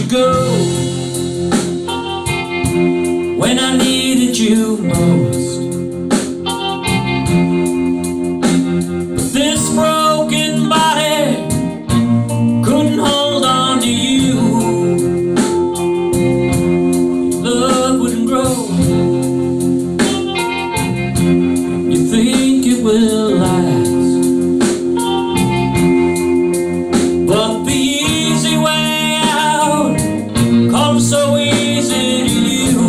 go when I needed you most. But this broken body couldn't hold on to you. Your love wouldn't grow. You think it will last, but the easy way out comes so easy to you.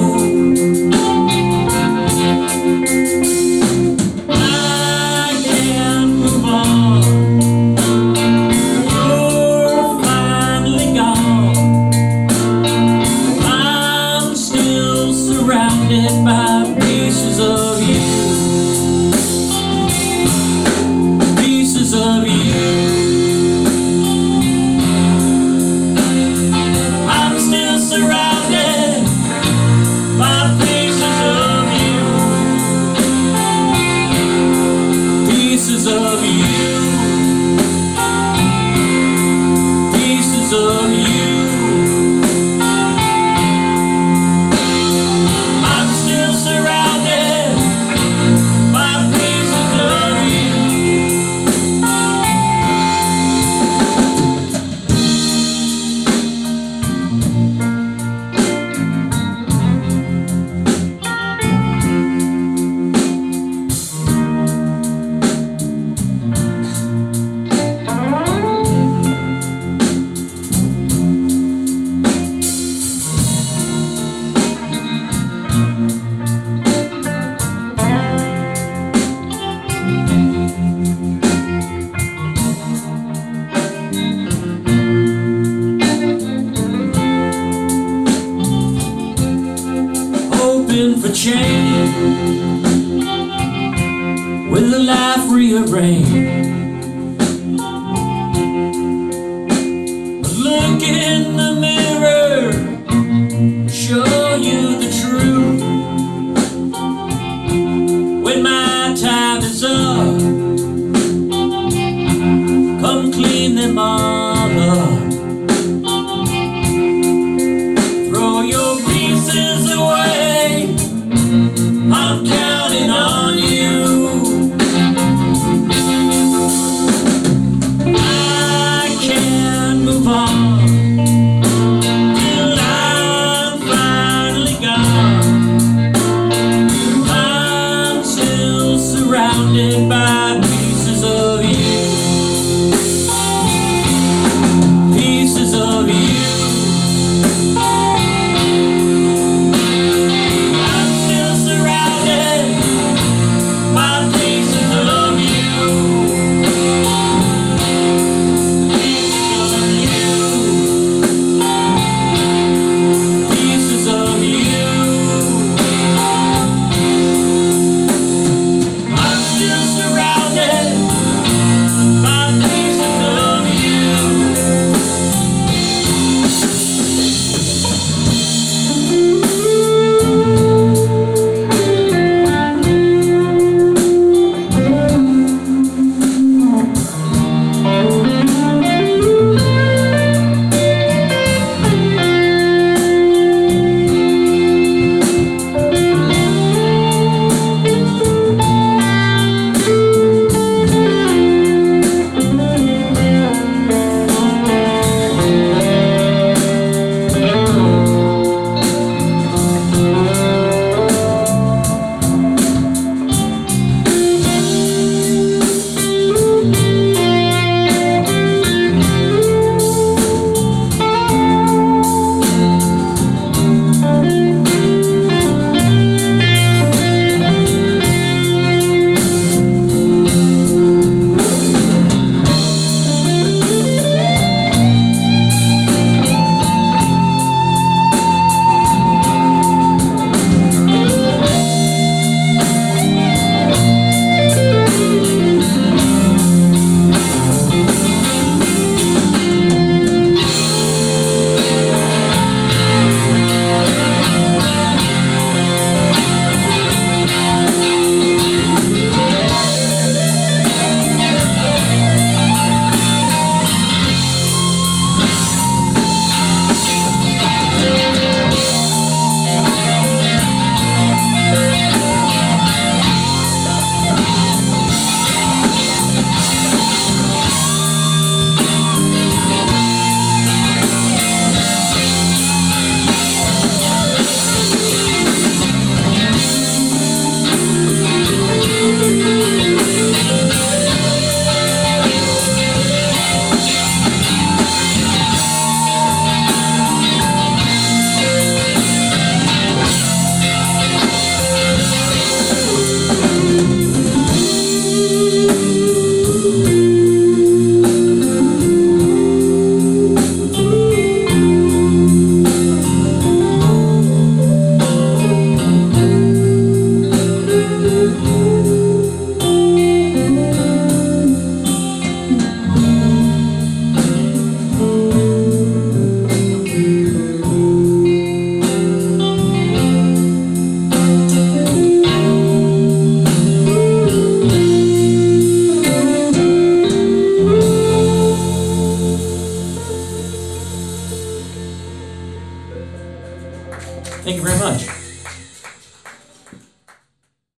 I can't move on. You're finally gone. I'm still surrounded by pieces of you. Pieces of you. I'm still surrounded by pieces of you. Pieces of you. Pieces of you. I'm still surrounded by pieces of you. Hoping for change with a life rearranged. But look in the mirror, show you the truth. When my time is up, come clean them all up. Throw your pieces away, I'm counting on you. I can't move on till I'm finally gone. I'm still surrounded by people.